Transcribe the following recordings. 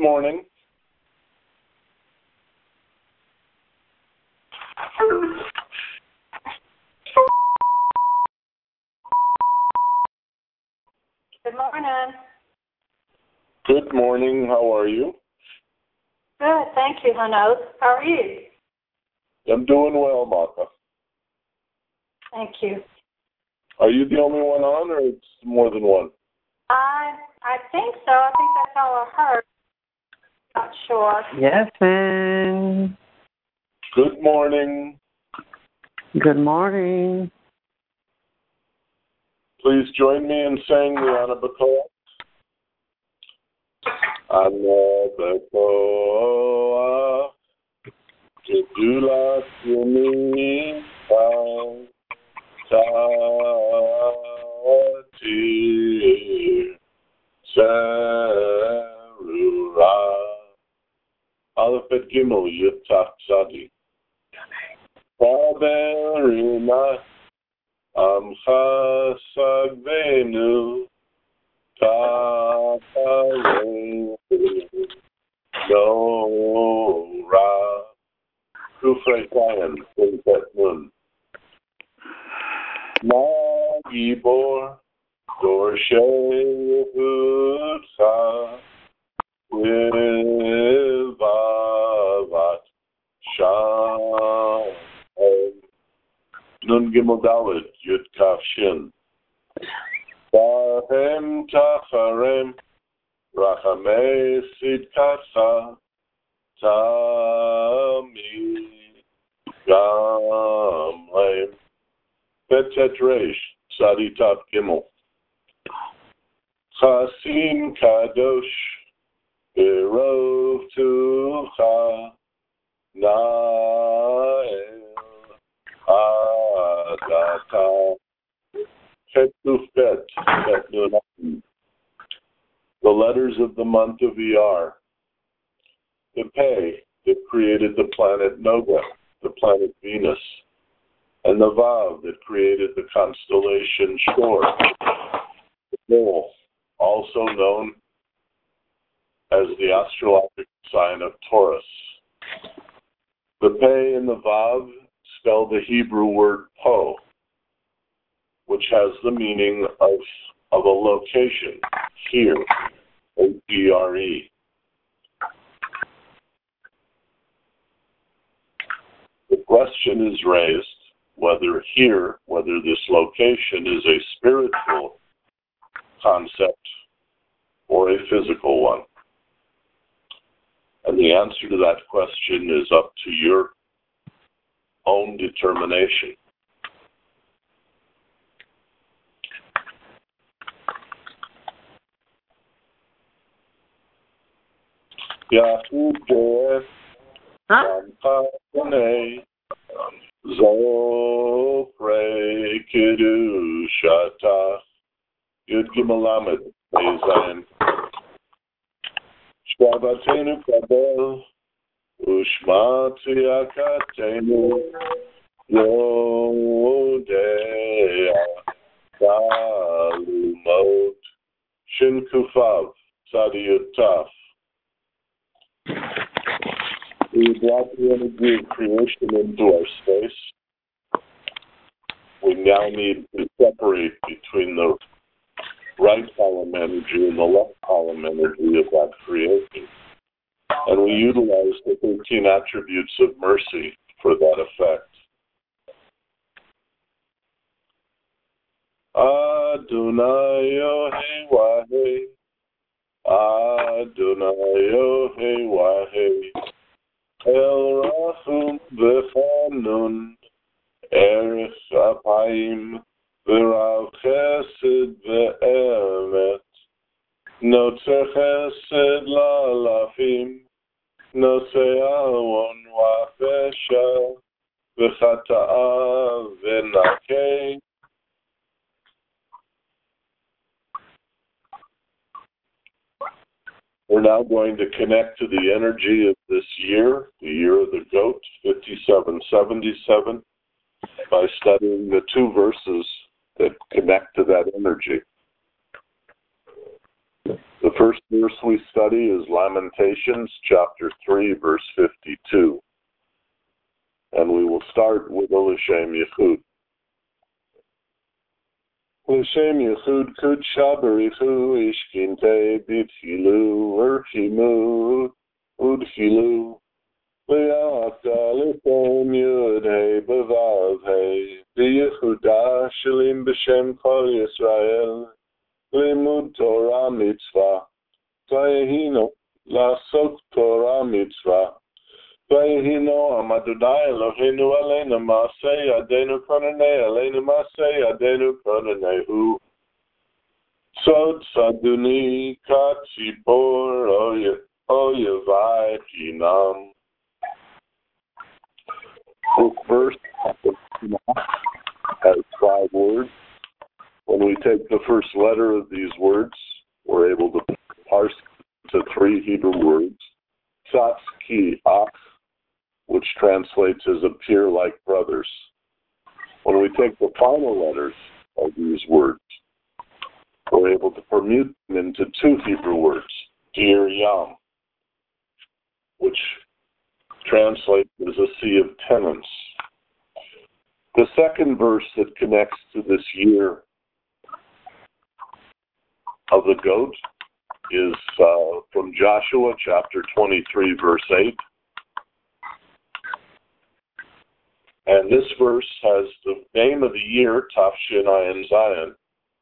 morning. Good morning. Good morning. How are you? Good, thank you, Hanos. How are you? I'm doing well, Martha. Thank you. Are you the only one on, or it's more than one? I think so. I think that's all I heard. Not sure. Yes, ma'am. Good morning. Good morning. Please join me in saying the Anabakoa. Anabakoa, Kedula Yumi, Tati, Sarura, Aleph et Gimel, Yitzhak Tzadi. Faberina, Amcha Sagvenu, Tatarenu, Nora, Kufrei Kayan, Quintet Nun. Ma Gibor, Dorshei Hutsa, Wilvavat, Shah, Nun Gimel Dalet, Yud Kaf Shin. Bahem Tacharem, Rachamei Sidkatcha, Tami Gamleim. Betet Reish, Sadi Tav Gimel. Chasin Kadosh, Berov Tucha, Nael Adata. Ketuf Bet, Bet Nunam. The letters of the month of Iyar. The Pei that created the planet Noga, the planet Venus, and the Vav that created the constellation Shor, the Bull, also known as the astrological sign of Taurus. The Pei and the Vav spell the Hebrew word Po, which has the meaning of a location, here, O-G-R-E. The question is raised whether this location is a spiritual concept or a physical one. And the answer to that question is up to your own determination. Yahudah Ampanei Zofrei Kedushata Yud Gimel Lamed Ezayin Shvabatenu Kabel Ushmati Akatenu Yodea Salumot Shin Kufav Tzadi Yutaf. We brought the energy of creation into our space. We now need to separate between the right column energy and the left column energy of that creation. And we utilize the 13 attributes of mercy for that effect. Adonai Yohei Wahei, Adonai Yohei Wahei, El Rachum V'Chanun, Erech Apayim, V'Rav Chesed V'Emet, Notzer Chesed La'alafim, Notzer Avon Wa'Fesha, V'Chata'a V'Nakei. We're now going to connect to the energy of this year, the year of the goat, 5777, by studying the two verses that connect to that energy. The first verse we study is Lamentations chapter 3, verse 52. And we will start with L'Shem Yichud. L'Shem Yichud Kudsha Barichu Ishkinte Bithilu Urchimu Udchilu Li'ata L'Shem Yud Hey B'Vav Hey B'Yehuda Shalim B'Shem Kol Yisrael Limud Torah Mitzvah Vayehino Lasok Torah Mitzvah Vayehino Amadonai Eloheinu Aleinu Masei Adenu Konanei Aleinu Masei Adenu Konanehu Sod Saduni Katzipor Oyevai Kinam. This verse has 5 words. When we take the first letter of these words, we're able to parse to 3 Hebrew words. Tzatz ki ach, which translates as appear like brothers. When we take the final letters of these words, we're able to permute them into 2 Hebrew words. Dir Yam, which translates as a sea of tenants. The second verse that connects to this year of the goat is from Joshua chapter 23, verse 8. And this verse has the name of the year, Tafshin Ayin Zion,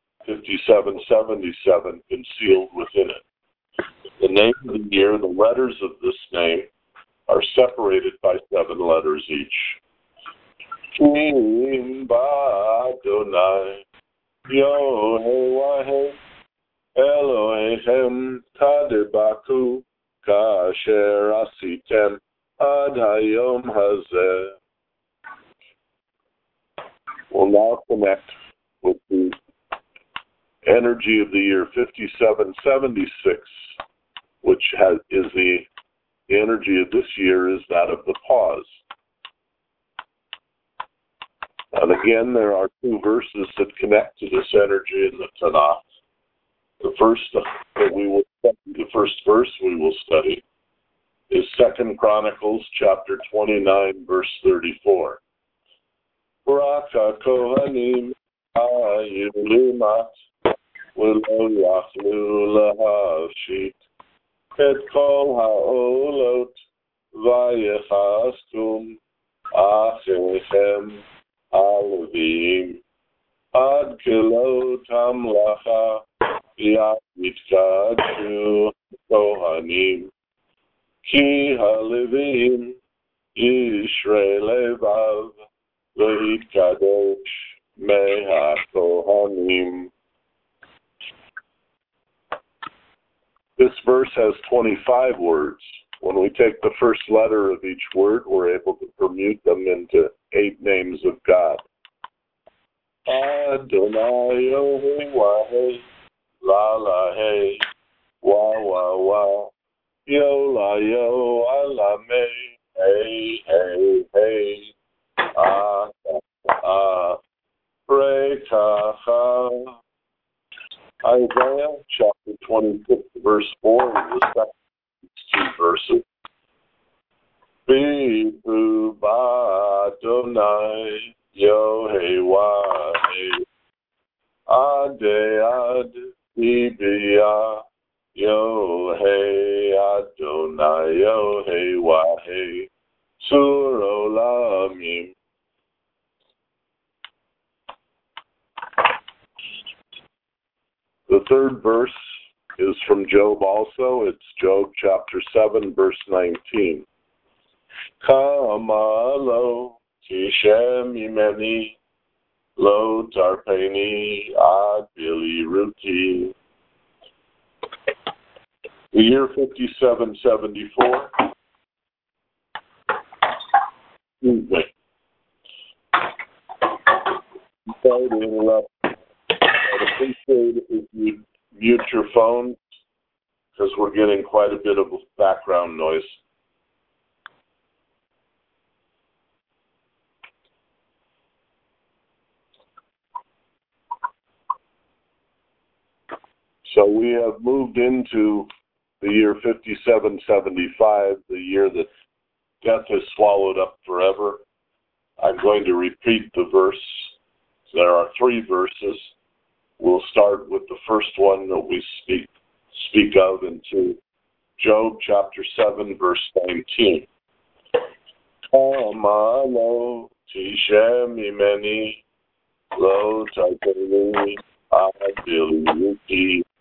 5777, concealed within it. The name of the year, the letters of this name, are separated by 7 letters each. Kim ba Adonai, Yohei Elohim Tadebaku Kasher Asitem Ad Hayom Hazeh. We'll now connect with the energy of the year 5776, which is the energy of this year is that of the pause. And again, there are 2 verses that connect to this energy in the Tanakh. The first verse we will study is 2 Chronicles chapter 29, verse 34. Raka Kohanim Ayulimat V'lo Yachlu Lahashit Et Kol Ha'olot Vayechastum Achechem Alevim Ad Kilo Tamlacha Yavitkadu Kohanim Ki Halevim Yishrei Levav V'Yitkadosh Meha Kohanim. This verse has 25 words. When we take the first letter of each word, we're able to permute them into 8 names of God. Adonai Yohei Wahei La La Hey Wa Wa Wa Yo La Yo Ala Mei Hey Hey Hey Ah Ah Rekacha. Isaiah chapter 26, verse 4 is the second 2 verses. Bibu Adonai Yohei Wahei Ade Ad Ibiyah Yohei Adonai Yohei Wahei Sur Olamim. The third verse is from Job also. It's Job chapter 7, verse 19. Kama lo tishem imeni lo tarpeni ad bili ruti. The year 5774. Excuse me. Sorry to interrupt. I'd appreciate it if you'd mute your phone because we're getting quite a bit of background noise. So we have moved into the year 5775, the year that death is swallowed up forever. I'm going to repeat the verse. There are 3 verses. We'll start with the first one that we speak of into Job chapter 7, verse 19. Lo tishem imeni lo takeni adiliki.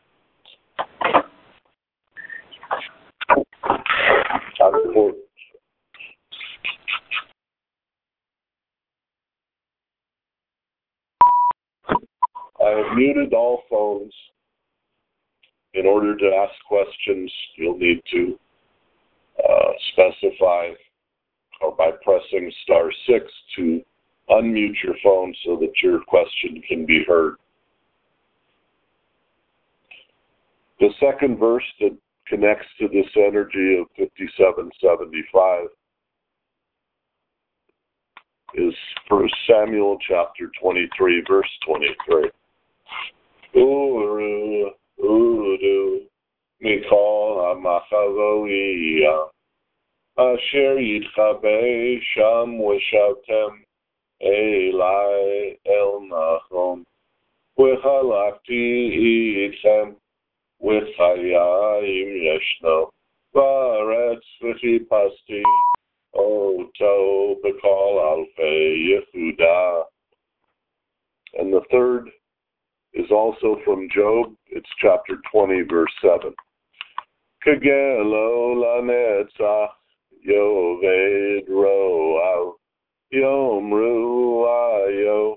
I have muted all phones. In order to ask questions, you'll need to specify, or by pressing *6 to unmute your phone so that your question can be heard. The second verse that connects to this energy of 5775 is 1 Samuel chapter 23, verse 23. Uru, Udu, Mikol HaMachavoiyah, Asher Yitchabe Sham V'shavtem Elai El Nachom, V'chalakti Itchem, V'chayim Yeshno, V'aretz V'chipasti, Oto B'kol Alfei Yehuda. And the third is also from Job. It's chapter 20, verse 7. Kegelo lanetzach yoved ro'al yomru ayo.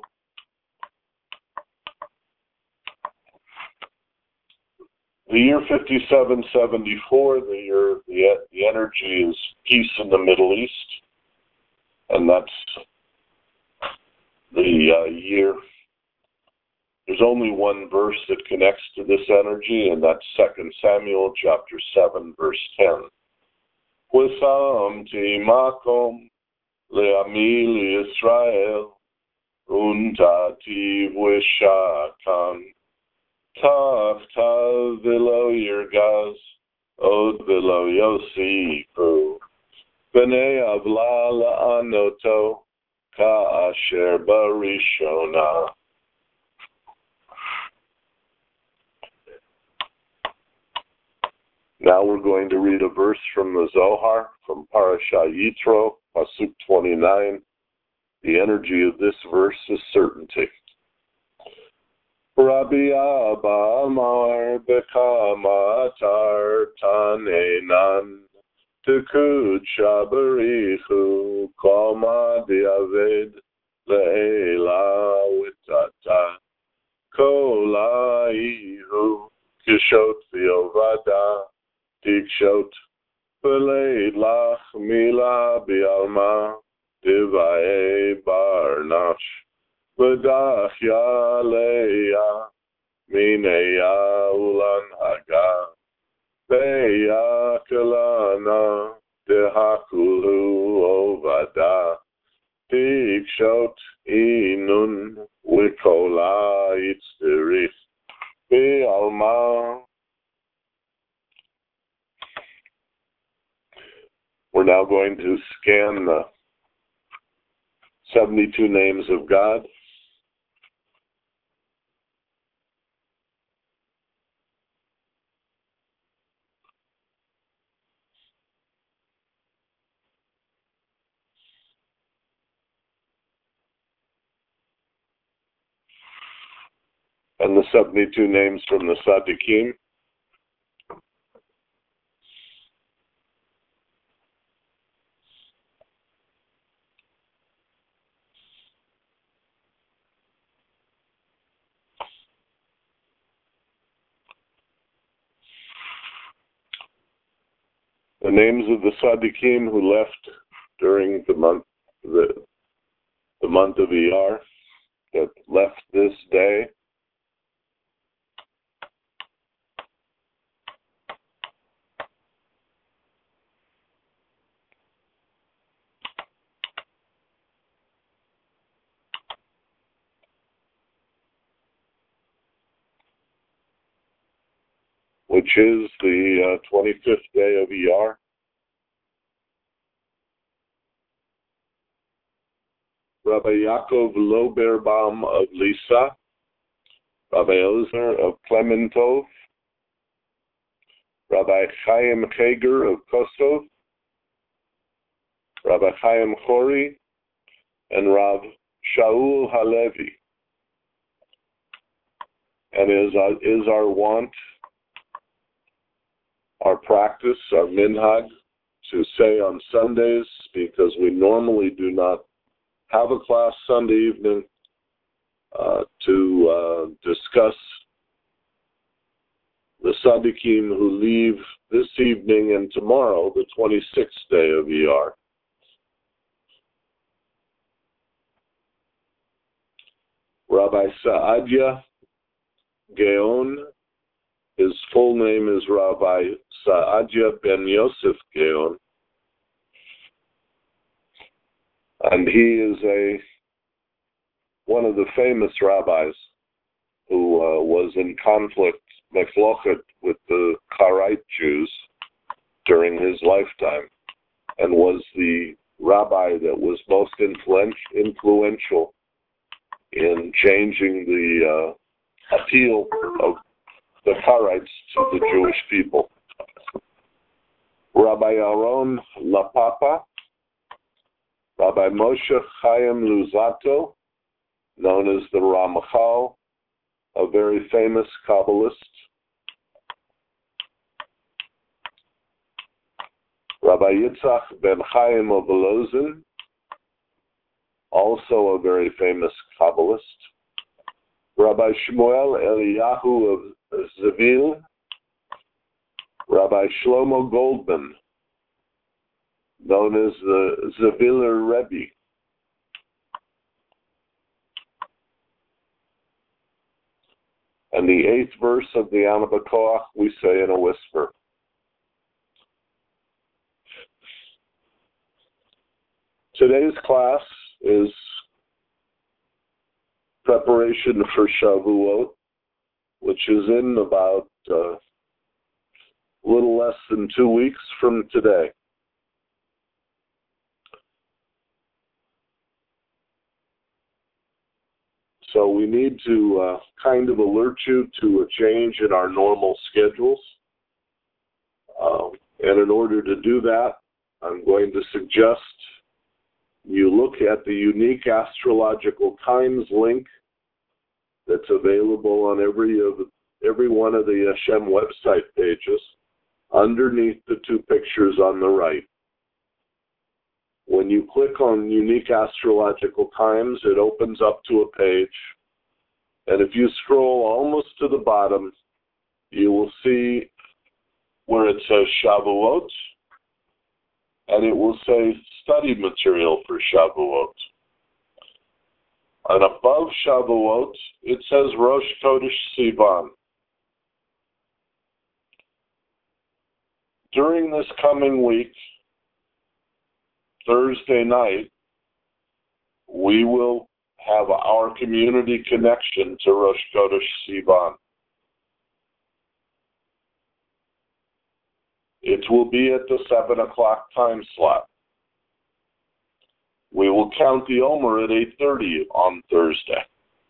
The year 5774, the energy is peace in the Middle East, and that's the year. There's only one verse that connects to this energy, and that's 2 Samuel chapter 7, verse 10. Wisamti makom le'ami Yisrael untati v'shakan tachtav v'lo yirgaz od v'lo yosifu b'nei avla la'anoto ka'asher barishona. Now we're going to read a verse from the Zohar, from Parashah Yitro, Pasuk 29. The energy of this verse is certainty. Rabbi Abba Amar Bekama Atar Tanenan Tekud Shabarichu Koma Diaved Le'ela Witata Kola Ihu Kishot Viovada Tikshot Beleid Lach Mila Bialma Divae Barnash Vadach Yaleya Mineya Ulan Haga Beya Kalana Dehakulu Ovada Tikshot Inun Wikola Itzderich Bialma. We're now going to scan the 72 names of God. And the 72 names from the Tzaddikim. The names of the Tzaddikim who left during the month of Iyar, that left this day. which is the 25th day of ER. Rabbi Yaakov Loberbaum of Lisa, Rabbi Ozer of Clementov, Rabbi Chaim Chager of Kosov, Rabbi Chaim Chori, and Rav Shaul Halevi. And is our want, our practice, our minhag, to say on Sundays, because we normally do not have a class Sunday evening, to discuss the Tzaddikim who leave this evening and tomorrow, the 26th day of ER. Rabbi Saadia Gaon, his full name is Rabbi Saadia ben Yosef Gaon, and he is one of the famous rabbis who was in conflict, mechlochet, with the Karaite Jews during his lifetime, and was the rabbi that was most influential in changing the appeal of the Karaites to the Jewish people. Rabbi Aaron Lapapa, Rabbi Moshe Chaim Luzzatto, known as the Ramachal, a very famous Kabbalist. Rabbi Yitzchak ben Chaim of Volozhin, also a very famous Kabbalist. Rabbi Shmuel Eliyahu of Zavil, Rabbi Shlomo Goldman, known as the Zaviler Rebbe. And the 8th verse of the Ana B'Koach we say in a whisper. Today's class is preparation for Shavuot, which is in about a little less than 2 weeks from today. So we need to kind of alert you to a change in our normal schedules. And in order to do that, I'm going to suggest you look at the Unique Astrological Times link that's available on every one of the Hashem website pages underneath the 2 pictures on the right. When you click on Unique Astrological Times, it opens up to a page, and if you scroll almost to the bottom, you will see where it says Shavuot, and it will say study material for Shavuot. And above Shavuot, it says Rosh Chodesh Sivan. During this coming week, Thursday night, we will have our community connection to Rosh Chodesh Sivan. It will be at the 7 o'clock time slot. We will count the Omer at 8:30 on Thursday.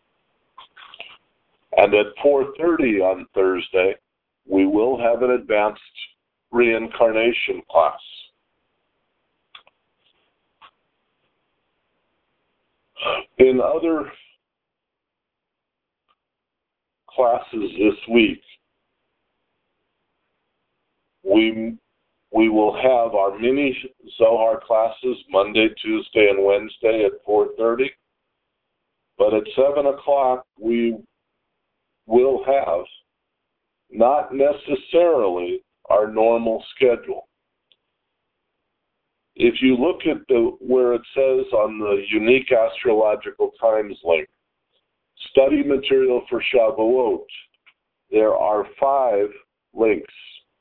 And at 4:30 on Thursday, we will have an advanced reincarnation class. In other classes this week, we will have our mini Zohar classes Monday, Tuesday, and Wednesday at 4:30. But at 7 o'clock, we will have not necessarily our normal schedule. If you look at where it says on the Unique Astrological Times link, study material for Shavuot, there are 5 links.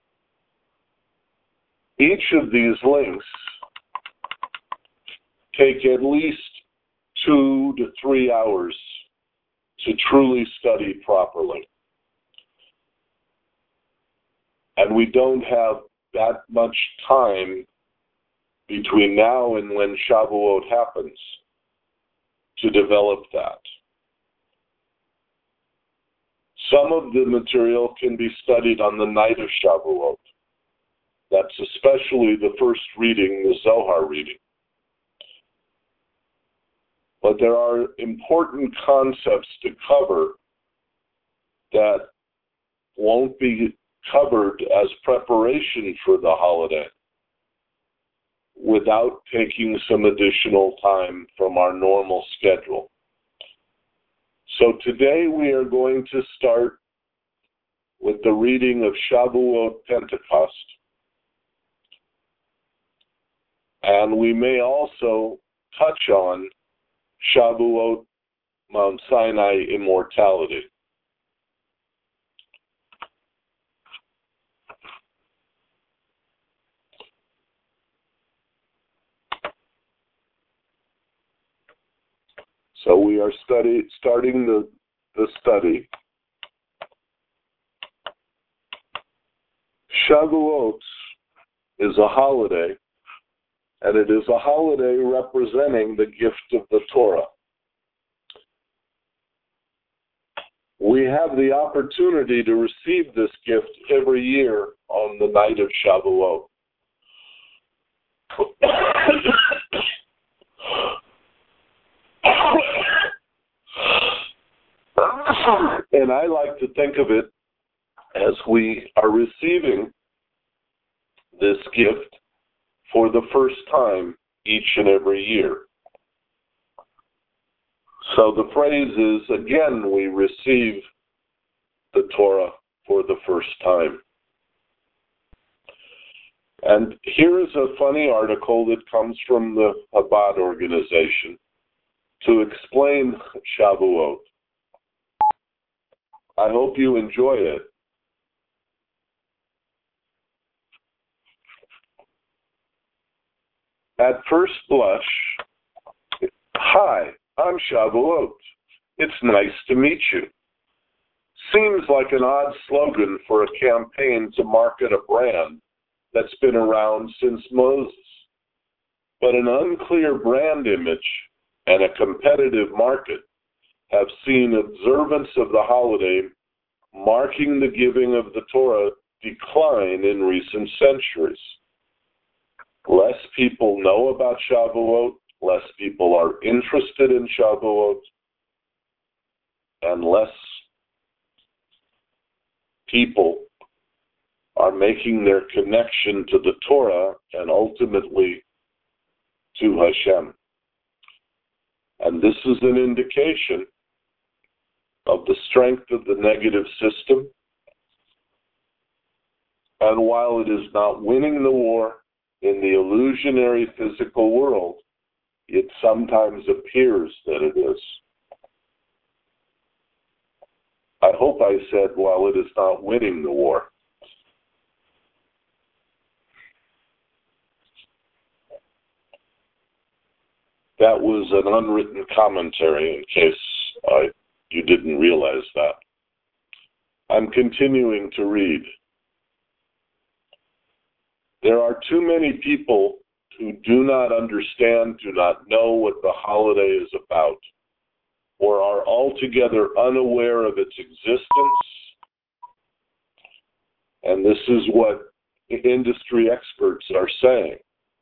Each of these links take at least 2 to 3 hours to truly study properly. And we don't have that much time between now and when Shavuot happens to develop that. Some of the material can be studied on the night of Shavuot. That's especially the first reading, the Zohar reading. But there are important concepts to cover that won't be covered as preparation for the holiday without taking some additional time from our normal schedule. So today we are going to start with the reading of Shavuot Pentecost. And we may also touch on Shavuot Mount Sinai immortality. So we are starting the study. Shavuot is a holiday, and it is a holiday representing the gift of the Torah. We have the opportunity to receive this gift every year on the night of Shavuot. And I like to think of it as we are receiving this gift for the first time each and every year. So the phrase is, again, we receive the Torah for the first time. And here is a funny article that comes from the Chabad organization to explain Shavuot. I hope you enjoy it. At first blush, hi, I'm Shavuot. It's nice to meet you. Seems like an odd slogan for a campaign to market a brand that's been around since Moses. But an unclear brand image and a competitive market have seen observance of the holiday marking the giving of the Torah decline in recent centuries. Less people know about Shavuot, less people are interested in Shavuot, and less people are making their connection to the Torah and ultimately to Hashem. And this is an indication of the strength of the negative system. And while it is not winning the war in the illusionary physical world, it sometimes appears that it is. I hope I said while it is not winning the war. That was an unwritten commentary in case you didn't realize that. I'm continuing to read. There are too many people who do not understand, do not know what the holiday is about, or are altogether unaware of its existence. And this is what industry experts are saying.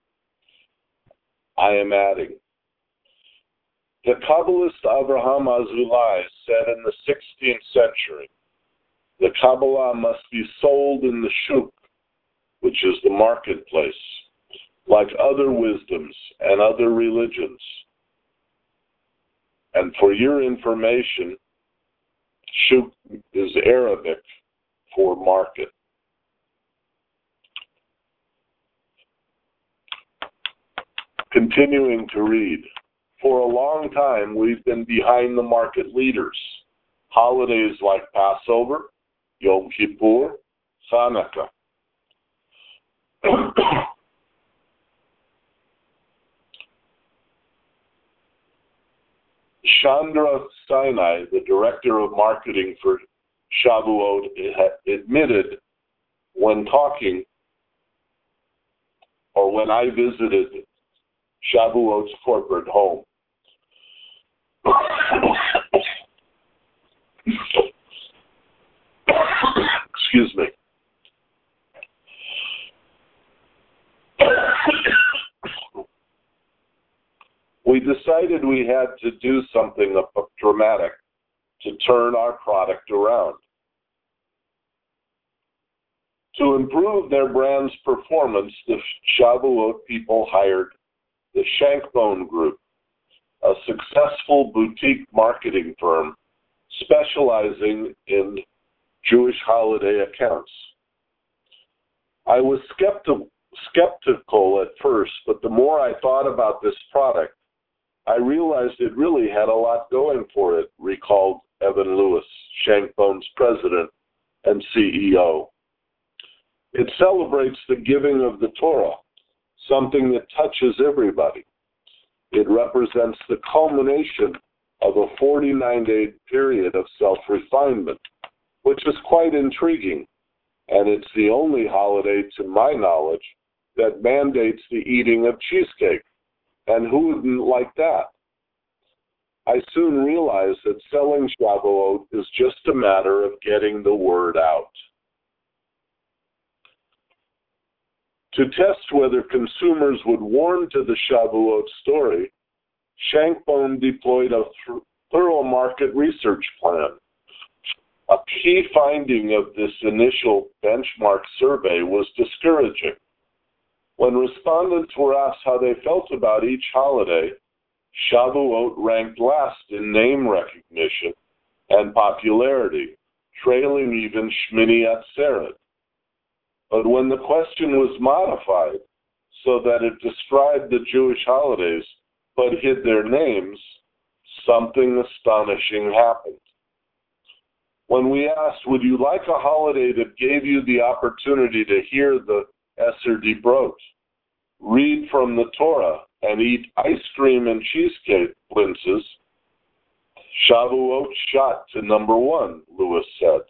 I am adding. The Kabbalist Avraham Azulai said in the 16th century, the Kabbalah must be sold in the shuk, which is the marketplace, like other wisdoms and other religions. And for your information, shuk is Arabic for market. Continuing to read. For a long time, we've been behind the market leaders. Holidays like Passover, Yom Kippur, Hanukkah. Chandra Sinai, the director of marketing for Shavuot, admitted when talking, or when I visited Shavuot's corporate home. Excuse me. We decided we had to do something dramatic to turn our product around. To improve their brand's performance, the Shavuot people hired the Shankbone Group, a successful boutique marketing firm specializing in Jewish holiday accounts. I was skeptical at first, but the more I thought about this product, I realized it really had a lot going for it, recalled Evan Lewis, Shankbone's president and CEO. It celebrates the giving of the Torah, something that touches everybody. It represents the culmination of a 49-day period of self-refinement, which is quite intriguing, and it's the only holiday, to my knowledge, that mandates the eating of cheesecake. And who wouldn't like that? I soon realized that selling Shavuot is just a matter of getting the word out. To test whether consumers would warm to the Shavuot story, Shankbone deployed a thorough market research plan. A key finding of this initial benchmark survey was discouraging. When respondents were asked how they felt about each holiday, Shavuot ranked last in name recognition and popularity, trailing even Shmini Atzeret. But when the question was modified so that it described the Jewish holidays but hid their names, something astonishing happened. When we asked, would you like a holiday that gave you the opportunity to hear the Esser Dibrot, read from the Torah, and eat ice cream and cheesecake blintzes, Shavuot shot to number one, Lewis said.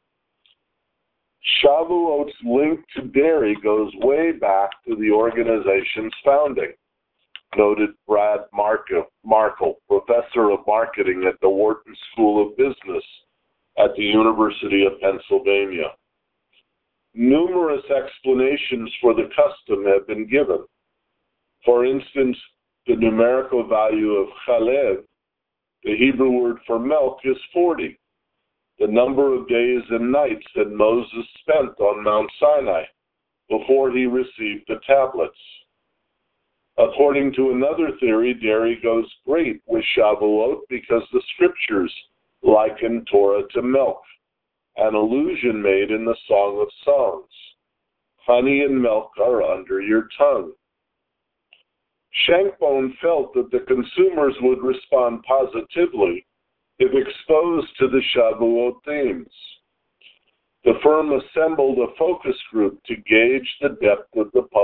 Shavuot's link to dairy goes way back to the organization's founding, noted Brad Markle, professor of marketing at the Wharton School of Business at the University of Pennsylvania. Numerous explanations for the custom have been given. For instance, the numerical value of chalev, the Hebrew word for milk, is 40, the number of days and nights that Moses spent on Mount Sinai before he received the tablets. According to another theory, dairy goes great with Shavuot because the scriptures liken Torah to milk, an allusion made in the Song of Songs. Honey and milk are under your tongue. Shankbone felt that the consumers would respond positively if exposed to the Shavuot themes. The firm assembled a focus group to gauge the depth of the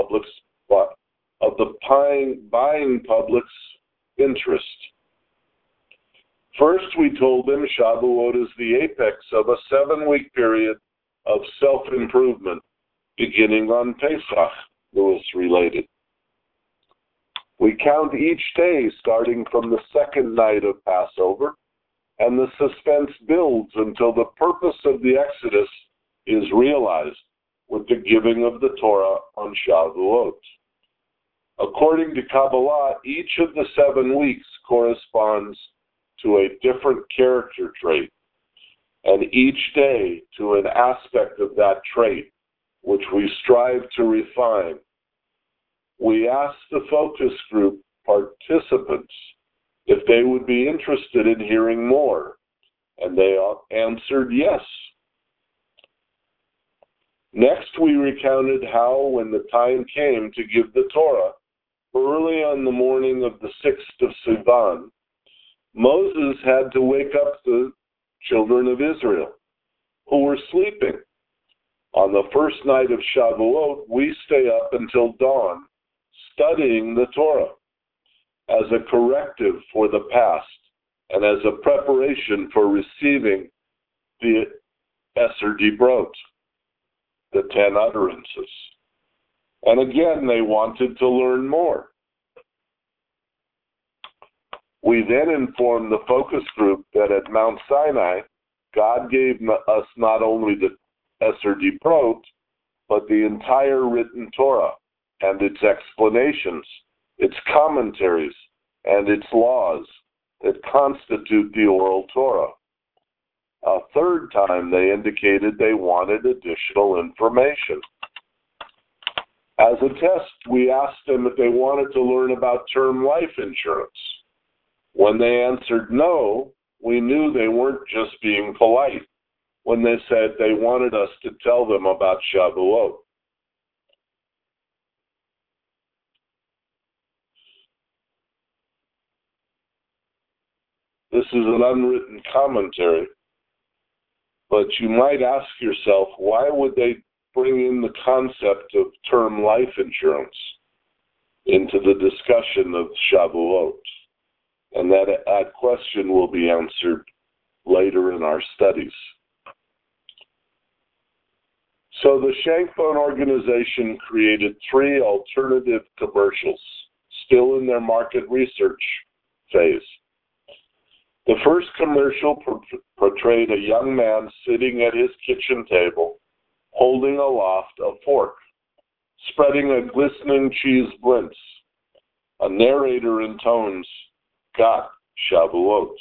buying public's interest. First, we told them Shavuot is the apex of a 7-week period of self-improvement beginning on Pesach, Lewis related. We count each day starting from the second night of Passover, and the suspense builds until the purpose of the Exodus is realized with the giving of the Torah on Shavuot. According to Kabbalah, each of the 7 weeks corresponds to a different character trait, and each day to an aspect of that trait, which we strive to refine. We asked the focus group participants if they would be interested in hearing more, and they answered yes. Next, we recounted how, when the time came to give the Torah, early on the morning of the 6th of Sivan, Moses had to wake up the children of Israel, who were sleeping. On the first night of Shavuot, we stay up until dawn, studying the Torah as a corrective for the past and as a preparation for receiving the Esser Dibrot. the 10 utterances. And again, they wanted to learn more. We then informed the focus group that at Mount Sinai, God gave us not only the Esser Dibrot, but the entire written Torah and its explanations, its commentaries, and its laws that constitute the oral Torah. A third time, they indicated they wanted additional information. As a test, we asked them if they wanted to learn about term life insurance. When they answered no, we knew they weren't just being polite when they said they wanted us to tell them about Shavuot. This is an unwritten commentary, but you might ask yourself, why would they bring in the concept of term life insurance into the discussion of Shavuot? And that question will be answered later in our studies. So the Shankbone organization created 3 alternative commercials, still in their market research phase. The first commercial portrayed a young man sitting at his kitchen table, holding aloft a fork, spreading a glistening cheese blintz. A narrator intones, "Got Shavuot."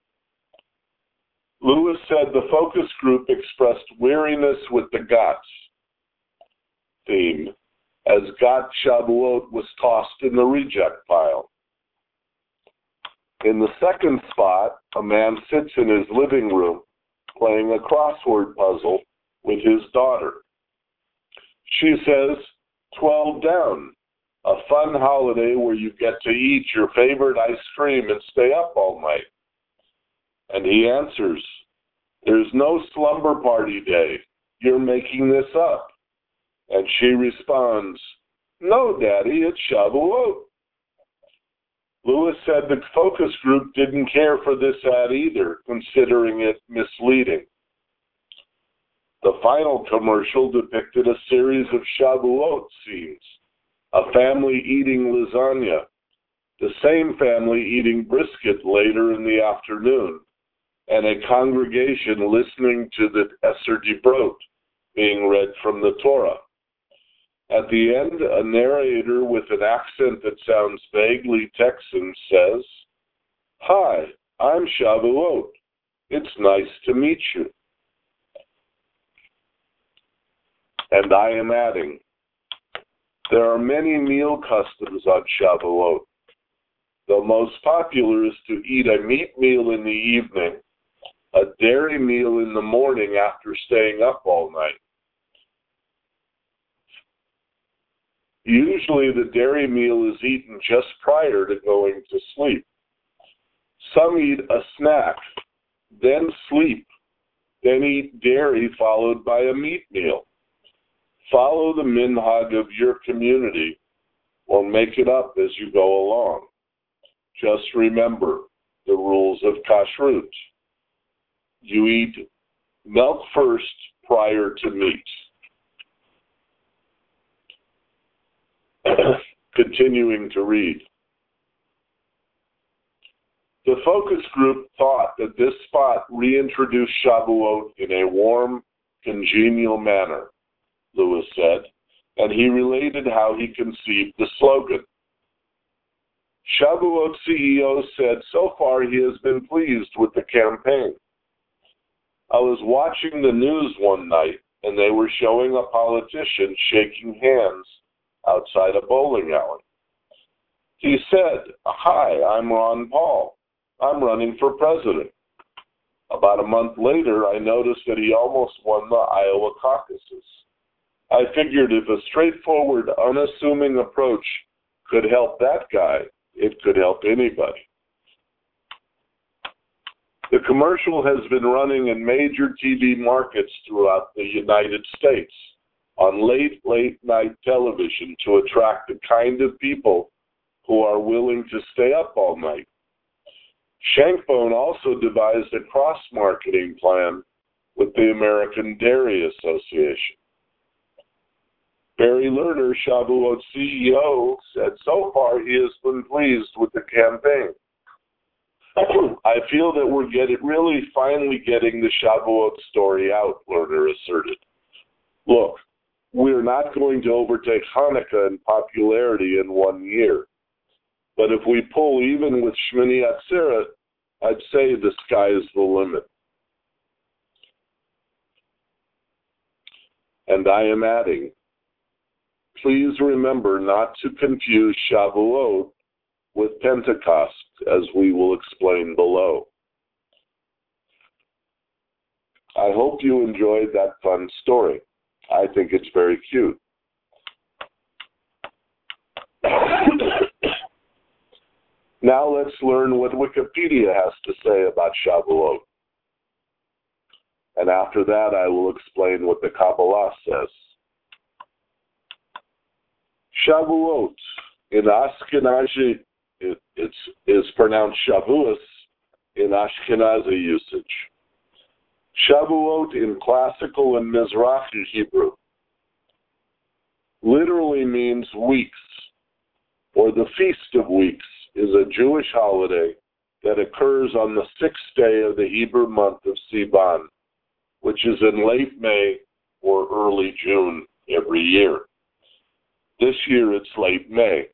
Lewis said the focus group expressed weariness with the Gots theme, as Got Shavuot was tossed in the reject pile. In the second spot, a man sits in his living room playing a crossword puzzle with his daughter. She says, 12 down, a fun holiday where you get to eat your favorite ice cream and stay up all night. And he answers, there's no slumber party day. You're making this up. And she responds, no, Daddy, it's Shavuot. Lewis said the focus group didn't care for this ad either, considering it misleading. The final commercial depicted a series of Shavuot scenes, a family eating lasagna, the same family eating brisket later in the afternoon, and a congregation listening to the Esser Dibrot being read from the Torah. At the end, a narrator with an accent that sounds vaguely Texan says, "Hi, I'm Shavuot. It's nice to meet you." And I am adding, there are many meal customs on Shavuot. The most popular is to eat a meat meal in the evening, a dairy meal in the morning after staying up all night. Usually the dairy meal is eaten just prior to going to sleep. Some eat a snack, then sleep, then eat dairy followed by a meat meal. Follow the minhag of your community or make it up as you go along. Just remember the rules of kashrut. You eat milk first prior to meat. Continuing to read. The focus group thought that this spot reintroduced Shavuot in a warm, congenial manner, Lewis said, and he related how he conceived the slogan. Shavuot CEO said so far he has been pleased with the campaign. I was watching the news one night, and they were showing a politician shaking hands outside a bowling alley. He said, "Hi, I'm Ron Paul. I'm running for president." About a month later, I noticed that he almost won the Iowa caucuses. I figured if a straightforward, unassuming approach could help that guy, it could help anybody. The commercial has been running in major TV markets throughout the United States on late night television to attract the kind of people who are willing to stay up all night. Shankbone also devised a cross-marketing plan with the American Dairy Association. Barry Lerner, Shavuot CEO, said so far he has been pleased with the campaign. I feel that we're really finally getting the Shavuot story out, Lerner asserted. Look, we're not going to overtake Hanukkah in popularity in 1 year. But if we pull even with Shmini Atzeret, I'd say the sky is the limit. And I am adding, please remember not to confuse Shavuot with Pentecost, as we will explain below. I hope you enjoyed that fun story. I think it's very cute. Now let's learn what Wikipedia has to say about Shavuot. And after that, I will explain what the Kabbalah says. Shavuot, in Ashkenazi, it's pronounced Shavuos in Ashkenazi usage. Shavuot in classical and Mizrahi Hebrew literally means weeks, or the Feast of Weeks is a Jewish holiday that occurs on the 6th day of the Hebrew month of Sivan, which is in late May or early June every year. This year it's late May.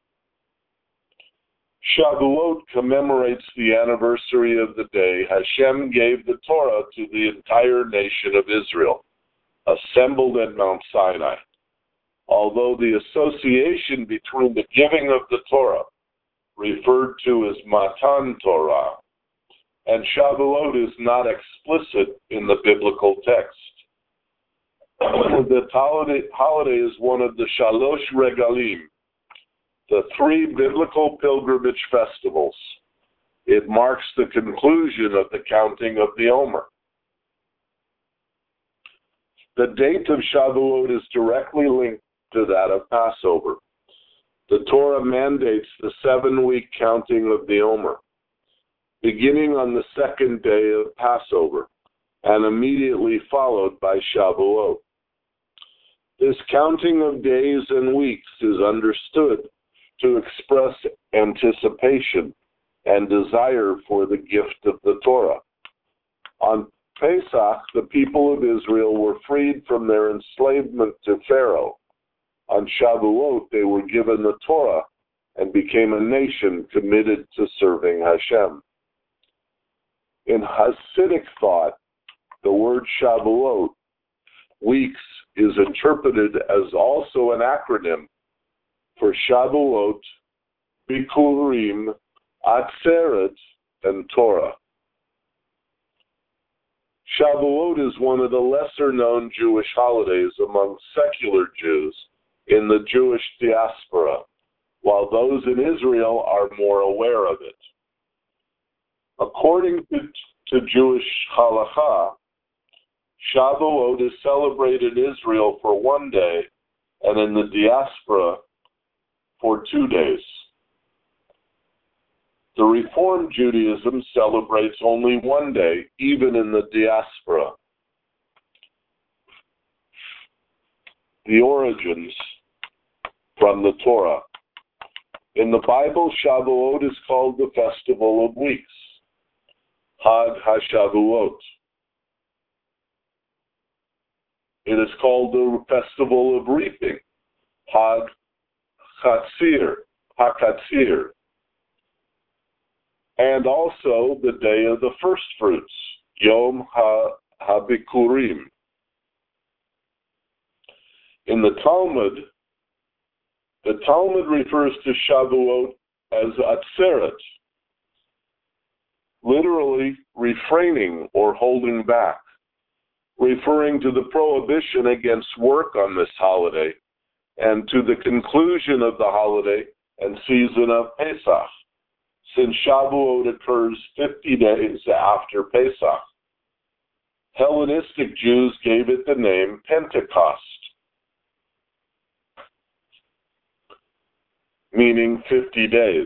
Shavuot commemorates the anniversary of the day Hashem gave the Torah to the entire nation of Israel, assembled at Mount Sinai. Although the association between the giving of the Torah, referred to as Matan Torah, and Shavuot is not explicit in the biblical text. The holiday is one of the Shalosh Regalim, the 3 biblical pilgrimage festivals. It marks the conclusion of the counting of the Omer. The date of Shavuot is directly linked to that of Passover. The Torah mandates the 7-week counting of the Omer, beginning on the 2nd day of Passover and immediately followed by Shavuot. This counting of days and weeks is understood to express anticipation and desire for the gift of the Torah. On Pesach, the people of Israel were freed from their enslavement to Pharaoh. On Shavuot, they were given the Torah and became a nation committed to serving Hashem. In Hasidic thought, the word Shavuot, weeks, is interpreted as also an acronym for Shavuot, Bikurim, Atzeret, and Torah. Shavuot is one of the lesser-known Jewish holidays among secular Jews in the Jewish diaspora, while those in Israel are more aware of it. According to Jewish halakha, Shavuot is celebrated in Israel for 1 day and in the diaspora for 2 days. The Reform Judaism celebrates only 1 day, even in the diaspora. The origins from the Torah. In the Bible, Shavuot is called the Festival of Weeks, Hag HaShavuot. It is called the Festival of Reaping, Hag HaKatzir, and also the Day of the First Fruits, Yom HaBikurim. In the Talmud refers to Shavuot as Atzeret, literally refraining or holding back, referring to the prohibition against work on this holiday and to the conclusion of the holiday and season of Pesach, since Shavuot occurs 50 days after Pesach. Hellenistic Jews gave it the name Pentecost, meaning 50 days.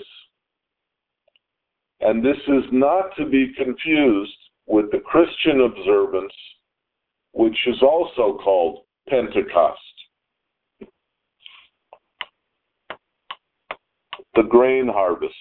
And this is not to be confused with the Christian observance, which is also called Pentecost. the grain harvest.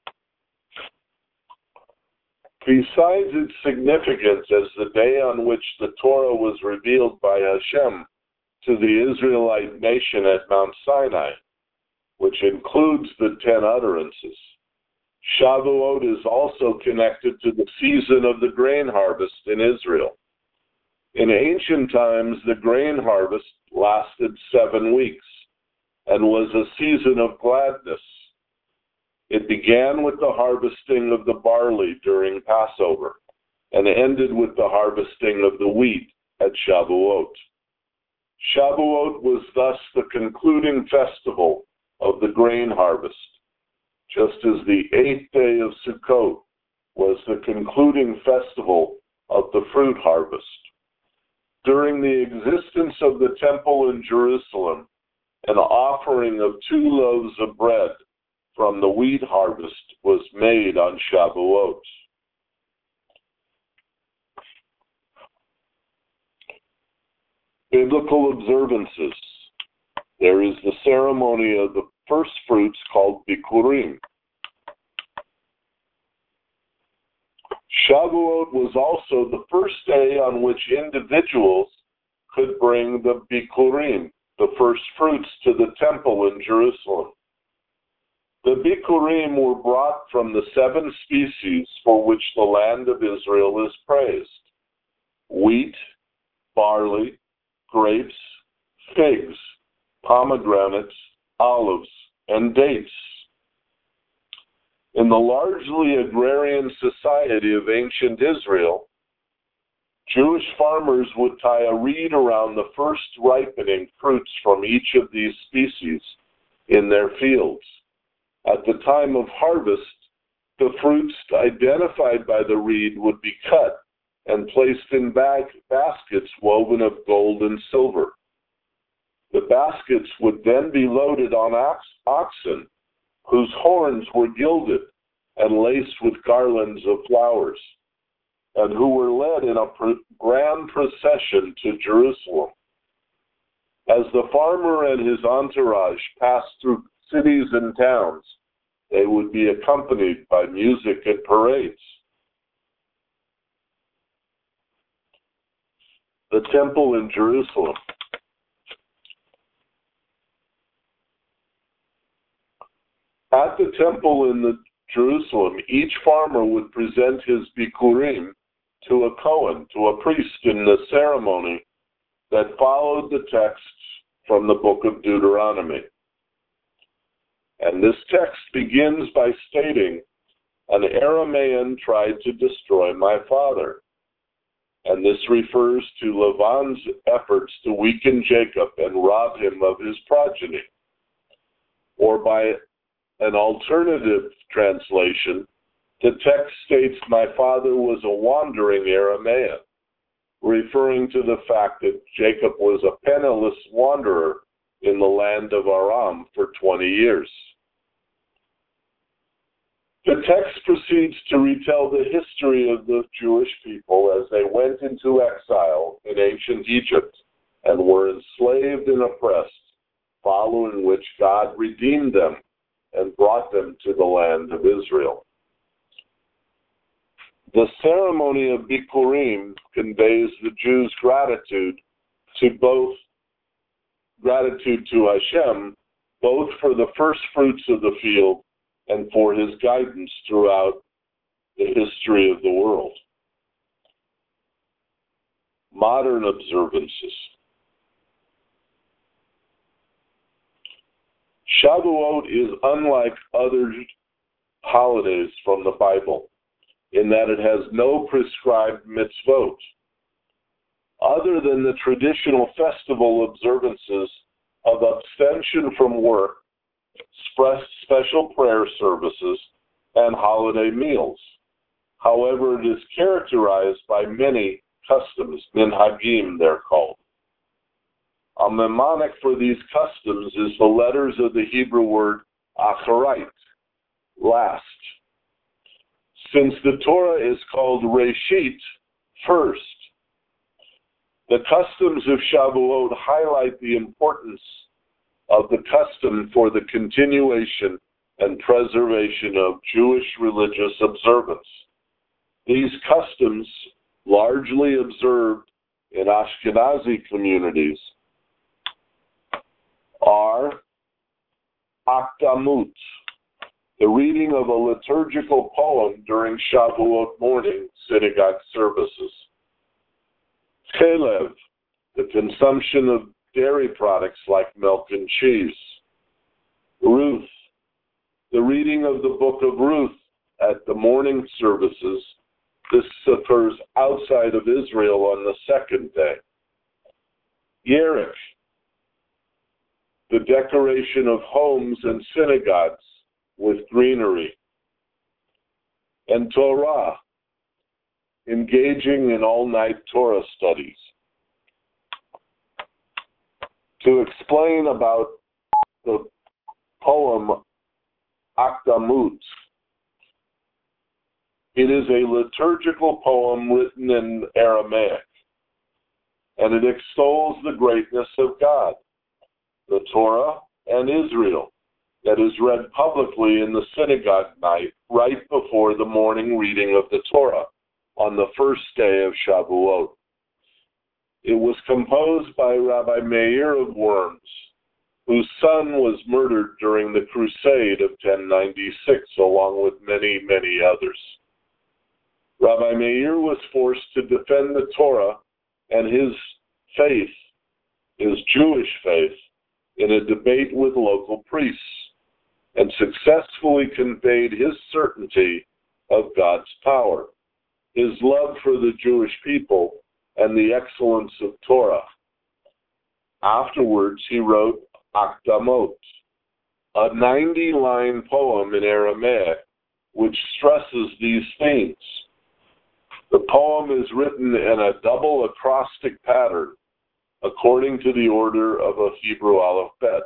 Besides its significance as the day on which the Torah was revealed by Hashem to the Israelite nation at Mount Sinai, which includes the 10 utterances, Shavuot is also connected to the season of the grain harvest in Israel. In ancient times, the grain harvest lasted 7 weeks and was a season of gladness. It began with the harvesting of the barley during Passover and ended with the harvesting of the wheat at Shavuot. Shavuot was thus the concluding festival of the grain harvest, just as the 8th day of Sukkot was the concluding festival of the fruit harvest. During the existence of the temple in Jerusalem, an offering of 2 loaves of bread from the wheat harvest was made on Shavuot. Biblical observances. There is the ceremony of the first fruits called Bikurim. Shavuot was also the first day on which individuals could bring the Bikurim, the first fruits, to the temple in Jerusalem. The Bikurim were brought from the 7 species for which the land of Israel is praised: wheat, barley, grapes, figs, pomegranates, olives, and dates. In the largely agrarian society of ancient Israel, Jewish farmers would tie a reed around the first ripening fruits from each of these species in their fields. At the time of harvest, the fruits identified by the reed would be cut and placed in baskets woven of gold and silver. The baskets would then be loaded on oxen, whose horns were gilded and laced with garlands of flowers, and who were led in a grand procession to Jerusalem. As the farmer and his entourage passed through cities and towns, they would be accompanied by music and parades. The temple in Jerusalem. At the temple in Jerusalem, each farmer would present his Bikurim to a Kohen, to a priest, in the ceremony that followed the texts from the book of Deuteronomy. And this text begins by stating, "An Aramaean tried to destroy my father." And this refers to Laban's efforts to weaken Jacob and rob him of his progeny. Or by an alternative translation, the text states, "My father was a wandering Aramaean," referring to the fact that Jacob was a penniless wanderer in the land of Aram for 20 years. The text proceeds to retell the history of the Jewish people as they went into exile in ancient Egypt and were enslaved and oppressed, following which God redeemed them and brought them to the land of Israel. The ceremony of Bikurim conveys the Jews' gratitude to Hashem, both for the first fruits of the field and for his guidance throughout the history of the world. Modern observances. Shavuot is unlike other holidays from the Bible in that it has no prescribed mitzvot. Other than the traditional festival observances of abstention from work, special prayer services, and holiday meals. However, it is characterized by many customs, minhagim they're called. A mnemonic for these customs is the letters of the Hebrew word acharite, last. Since the Torah is called Reshit, first, the customs of Shavuot highlight the importance of the custom for the continuation and preservation of Jewish religious observance. These customs, largely observed in Ashkenazi communities, are Akdamut, the reading of a liturgical poem during Shavuot morning synagogue services. Chelev, the consumption of dairy products like milk and cheese. Ruth, the reading of the book of Ruth at the morning services. This occurs outside of Israel on the second day. Yerich, the decoration of homes and synagogues with greenery. And Torah, engaging in all-night Torah studies. To explain about the poem Akdamut, it is a liturgical poem written in Aramaic, and it extols the greatness of God, the Torah, and Israel, that is read publicly in the synagogue night right before the morning reading of the Torah on the first day of Shavuot. It was composed by Rabbi Meir of Worms, whose son was murdered during the Crusade of 1096, along with many, many others. Rabbi Meir was forced to defend the Torah and his faith, his Jewish faith, in a debate with local priests, and successfully conveyed his certainty of God's power, his love for the Jewish people, and the excellence of Torah. Afterwards, he wrote Akdamot, a 90-line poem in Aramaic which stresses these themes. The poem is written in a double acrostic pattern according to the order of a Hebrew alphabet.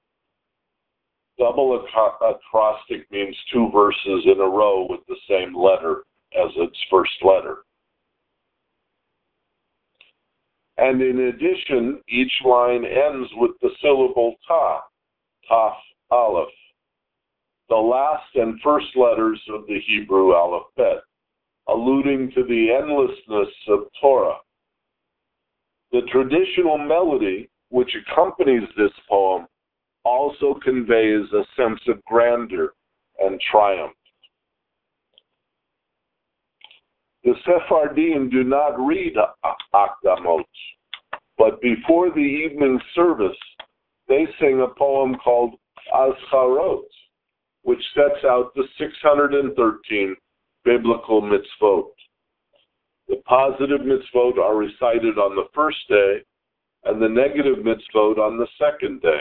Double acrostic means two verses in a row with the same letter as its first letter. And in addition, each line ends with the syllable ta, taf, aleph, the last and first letters of the Hebrew alphabet, alluding to the endlessness of Torah. The traditional melody which accompanies this poem also conveys a sense of grandeur and triumph. The Sephardim do not read Akdamot, but before the evening service, they sing a poem called Azcharot, which sets out the 613 biblical mitzvot. The positive mitzvot are recited on the first day, and the negative mitzvot on the second day.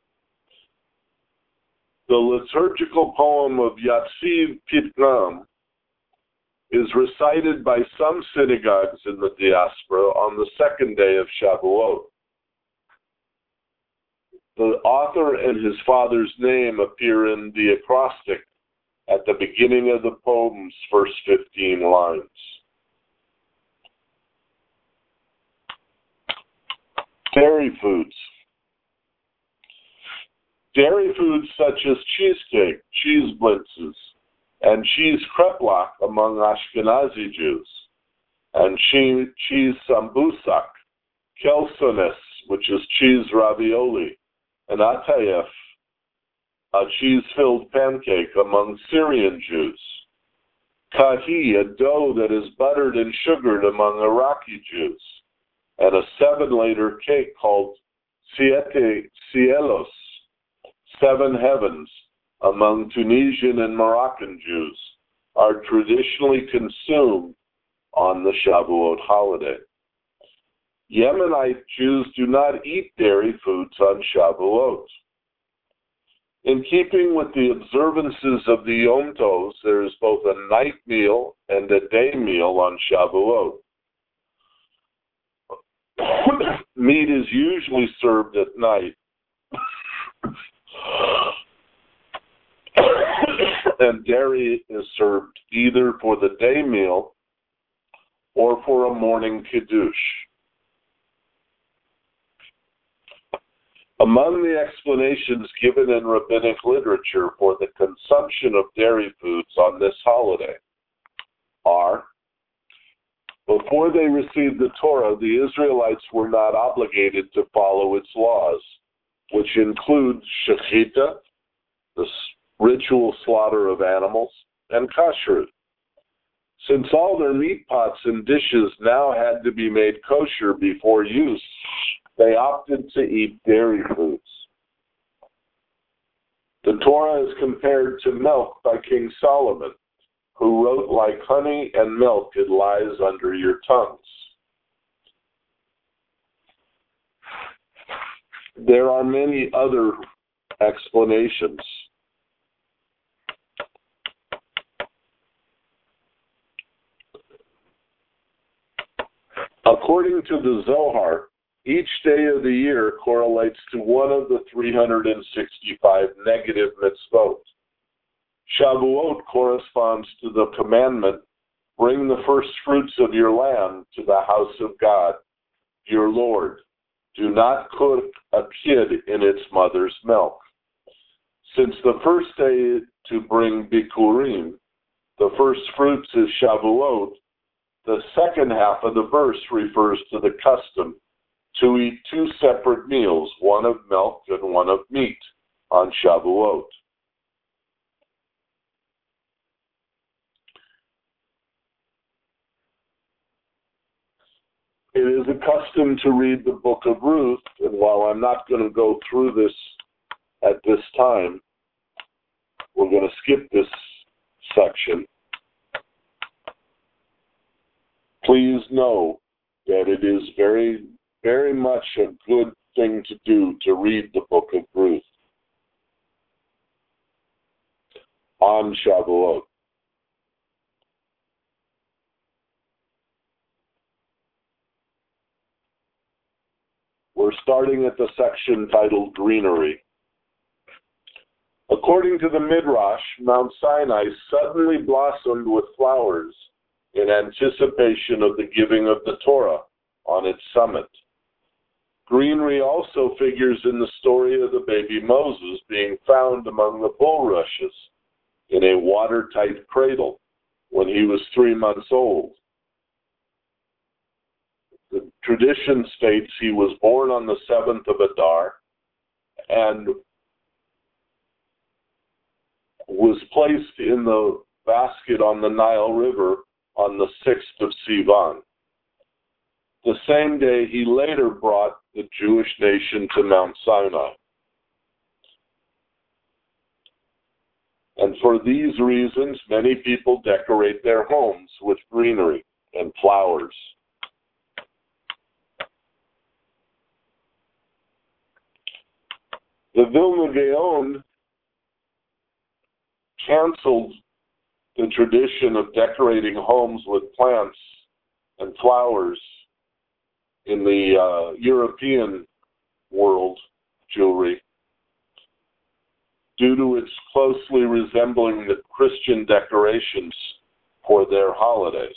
The liturgical poem of Yatziv Pitnam is recited by some synagogues in the diaspora on the second day of Shavuot. The author and his father's name appear in the acrostic at the beginning of the poem's first 15 lines. Dairy foods. Dairy foods such as cheesecake, cheese blitzes, and cheese kreplach among Ashkenazi Jews, and cheese sambusak, kelsones, which is cheese ravioli, and atayef, a cheese-filled pancake among Syrian Jews, kahi, a dough that is buttered and sugared among Iraqi Jews, and a 7-layer cake called siete cielos, 7 heavens, among Tunisian and Moroccan Jews, are traditionally consumed on the Shavuot holiday. Yemenite Jews do not eat dairy foods on Shavuot. In keeping with the observances of the Yom Tov, there is both a night meal and a day meal on Shavuot. Meat is usually served at night, and dairy is served either for the day meal or for a morning kiddush. Among the explanations given in rabbinic literature for the consumption of dairy foods on this holiday are: before they received the Torah, the Israelites were not obligated to follow its laws, which include shechita, the ritual slaughter of animals, and kashrut. Since all their meat pots and dishes now had to be made kosher before use, they opted to eat dairy foods. The Torah is compared to milk by King Solomon, who wrote, "Like honey and milk, it lies under your tongues." There are many other explanations. According to the Zohar, each day of the year correlates to one of the 365 negative mitzvot. Shavuot corresponds to the commandment, "Bring the first fruits of your land to the house of God, your Lord. Do not cook a kid in its mother's milk." Since the first day to bring Bikurim, the first fruits, is Shavuot, the second half of the verse refers to the custom to eat two separate meals, one of milk and one of meat, on Shavuot. It is a custom to read the book of Ruth, and while I'm not going to go through this at this time, we're going to skip this section. Please know that it is very, very much a good thing to do to read the book of Ruth on Shavuot. We're starting at the section titled Greenery. According to the Midrash, Mount Sinai suddenly blossomed with flowers in anticipation of the giving of the Torah on its summit. Greenery also figures in the story of the baby Moses being found among the bulrushes in a watertight cradle when he was 3 months old. The tradition states he was born on the 7th of Adar and was placed in the basket on the Nile River on the 6th of Sivan. The same day he later brought the Jewish nation to Mount Sinai. And for these reasons, many people decorate their homes with greenery and flowers. The Vilna Gaon canceled the tradition of decorating homes with plants and flowers in the European world Jewry due to its closely resembling the Christian decorations for their holidays.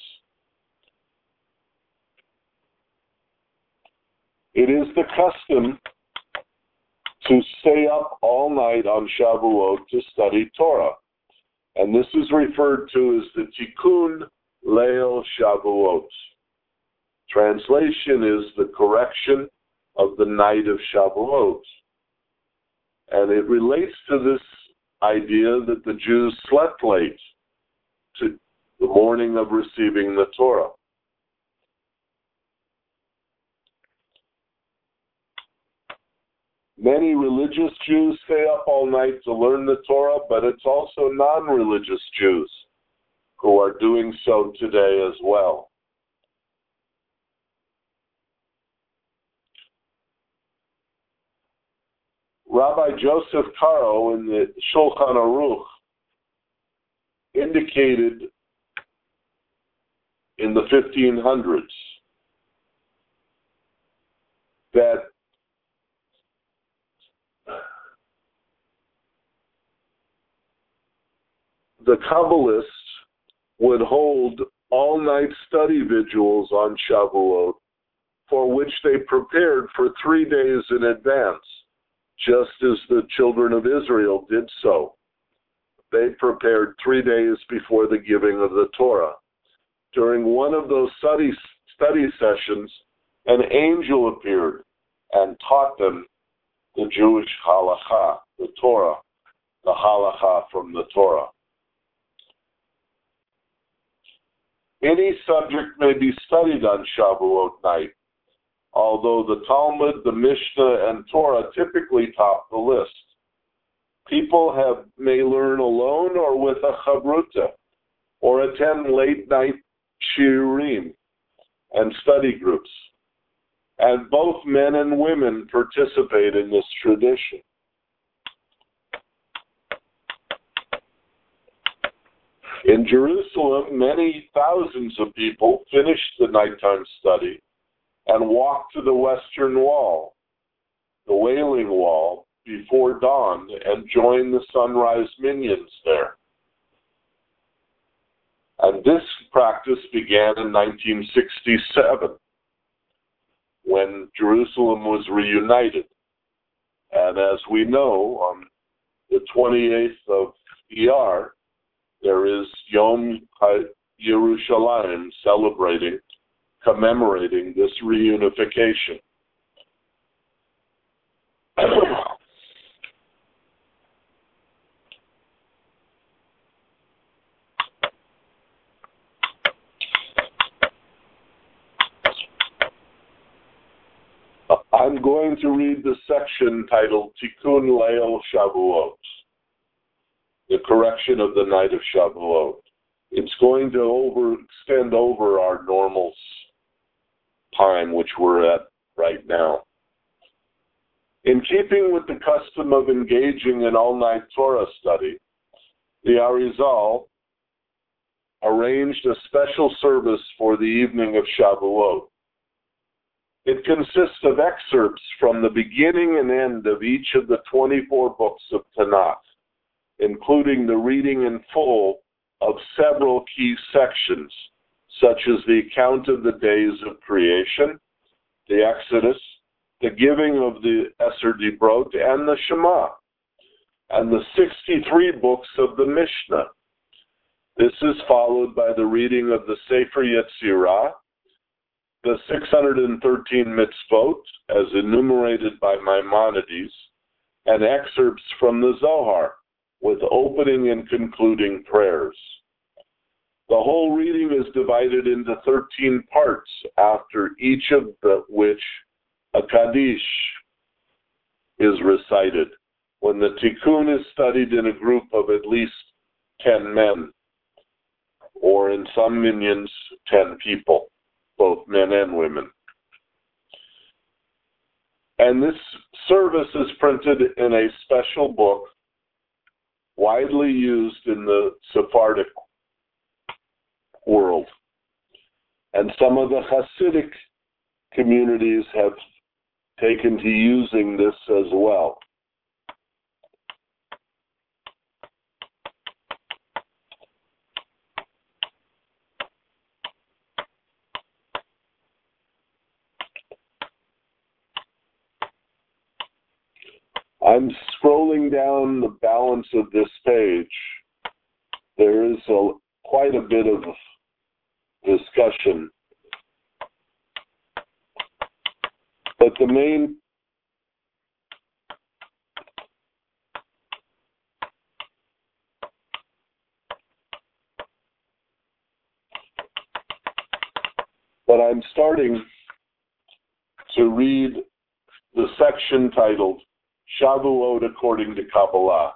It is the custom to stay up all night on Shavuot to study Torah. And this is referred to as the Tikkun Leil Shavuot. Translation is the correction of the night of Shavuot. And it relates to this idea that the Jews slept late to the morning of receiving the Torah. Many religious Jews stay up all night to learn the Torah, but it's also non-religious Jews who are doing so today as well. Rabbi Joseph Caro in the Shulchan Aruch indicated in the 1500s that the Kabbalists would hold all-night study vigils on Shavuot, for which they prepared for 3 days in advance just as the children of Israel did so. They prepared 3 days before the giving of the Torah. During one of those study sessions, an angel appeared and taught them the Jewish halakha, the Torah, the halakha from the Torah. Any subject may be studied on Shavuot night, although the Talmud, the Mishnah, and Torah typically top the list. People may learn alone or with a chavruta, or attend late-night shiurim and study groups. And both men and women participate in this tradition. In Jerusalem, many thousands of people finished the nighttime study and walked to the Western Wall, the Wailing Wall, before dawn and joined the sunrise minions there. And this practice began in 1967, when Jerusalem was reunited. And as we know, on the 28th of Iyar, there is Yom Yerushalayim, commemorating this reunification. I'm going to read the section titled Tikkun Leil Shavuot, the correction of the night of Shavuot. It's going to extend over our normal time, which we're at right now. In keeping with the custom of engaging in all-night Torah study, the Arizal arranged a special service for the evening of Shavuot. It consists of excerpts from the beginning and end of each of the 24 books of Tanakh, including the reading in full of several key sections, such as the account of the days of creation, the Exodus, the giving of the Eser Dibrot, and the Shema, and the 63 books of the Mishnah. This is followed by the reading of the Sefer Yetzirah, the 613 mitzvot, as enumerated by Maimonides, and excerpts from the Zohar, with opening and concluding prayers. The whole reading is divided into 13 parts, after each of which a Kaddish is recited, when the Tikkun is studied in a group of at least 10 men, or in some minions, 10 people, both men and women. And this service is printed in a special book widely used in the Sephardic world. And some of the Hasidic communities have taken to using this as well. I'm scrolling down the balance of this page. There is quite a bit of discussion. But the main I'm starting to read the section titled Shavuot according to Kabbalah.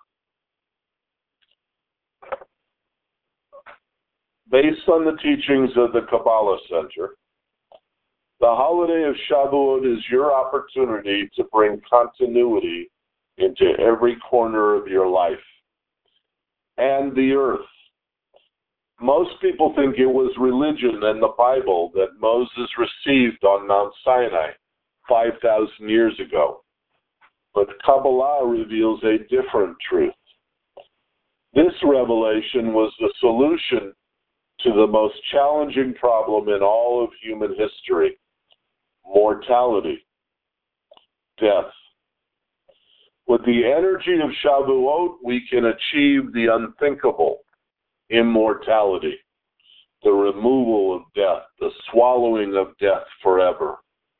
Based on the teachings of the Kabbalah Center, the holiday of Shavuot is your opportunity to bring continuity into every corner of your life and the earth. Most people think it was religion and the Bible that Moses received on Mount Sinai 5,000 years ago. But Kabbalah reveals a different truth. This revelation was the solution to the most challenging problem in all of human history: mortality, death. With the energy of Shavuot, we can achieve the unthinkable, immortality, the removal of death, the swallowing of death forever.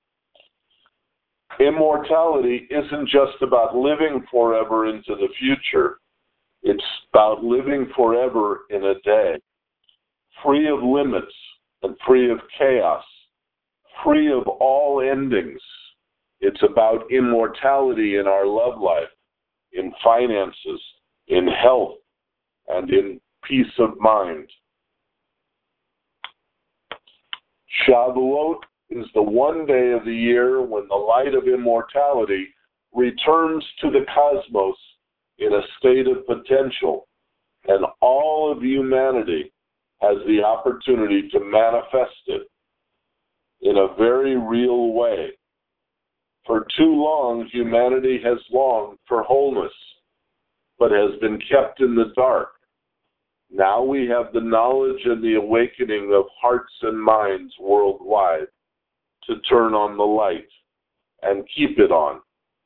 Immortality isn't just about living forever into the future. It's about living forever in a day, free of limits and free of chaos, free of all endings. It's about immortality in our love life, in finances, in health, and in peace of mind. Shavuot is the one day of the year when the light of immortality returns to the cosmos in a state of potential, and all of humanity has the opportunity to manifest it in a very real way. For too long, humanity has longed for wholeness, but has been kept in the dark. Now we have the knowledge and the awakening of hearts and minds worldwide to turn on the light and keep it on.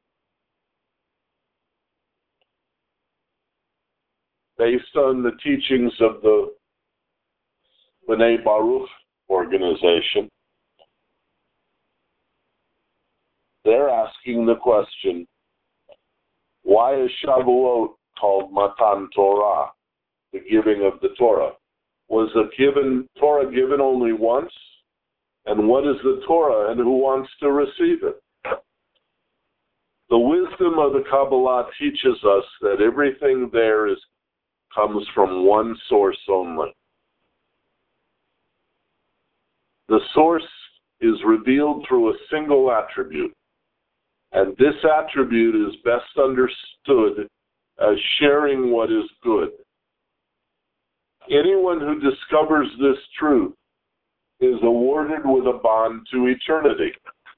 Based on the teachings of the B'nai Baruch organization, they're asking the question, why is Shavuot called Matan Torah, the giving of the Torah? Was the Torah given only once? And what is the Torah, and who wants to receive it? The wisdom of the Kabbalah teaches us that everything there comes from one source only. The source is revealed through a single attribute, and this attribute is best understood as sharing what is good. Anyone who discovers this truth is awarded with a bond to eternity.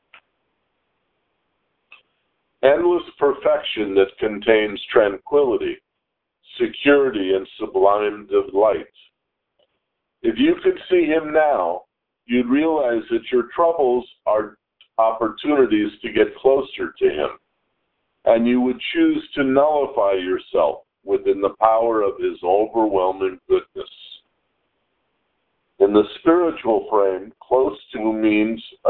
Endless perfection that contains tranquility, security, and sublime delight. If you could see him now, you'd realize that your troubles are opportunities to get closer to him, and you would choose to nullify yourself within the power of his overwhelming goodness. In the spiritual frame, close to means a